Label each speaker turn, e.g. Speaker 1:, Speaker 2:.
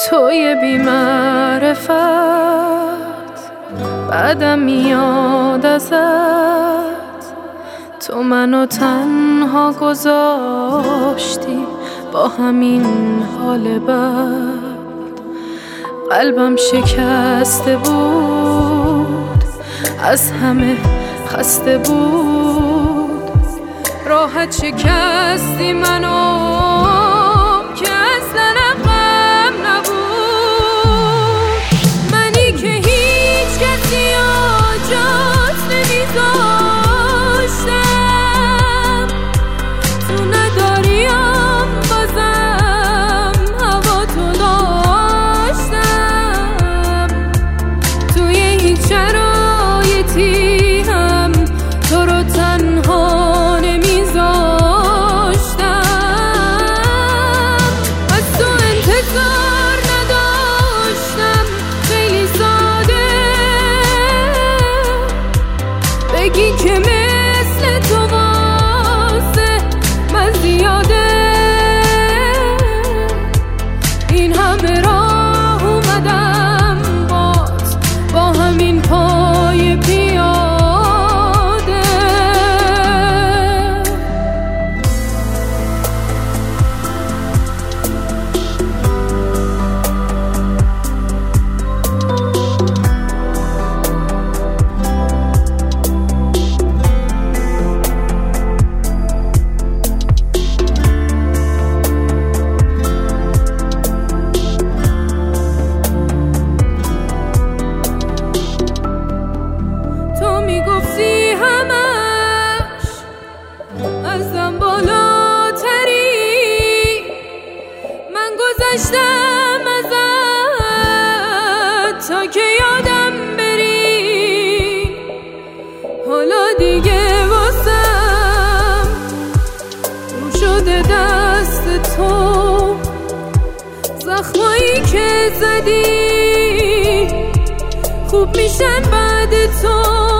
Speaker 1: توی بی‌معرفت بعدم میاد ازت، تو منو تنها گذاشتی با همین حال بد. قلبم شکسته بود، از همه خسته بود، راحت شکستی منو که اصلا غم نبود. منی که هیچ کسی آجات نمیذاشتم، تو نداریم بازم هوا تو داشتم. توی هیچ شرایطی هم تو رو تنها نمیذاشتم. از تو انتظار نداشتم، خیلی ساده بگی که مثل تو واسه من زیاده. این همه راه اومدم باز با همین پای پیاده. تو میگفتی همش ازم بالاتری، من گذشتم ازت تا که یادم بری. حالا دیگه واسم رو شده دست تو، زخمایی که زدی خوب میشن بعد تو.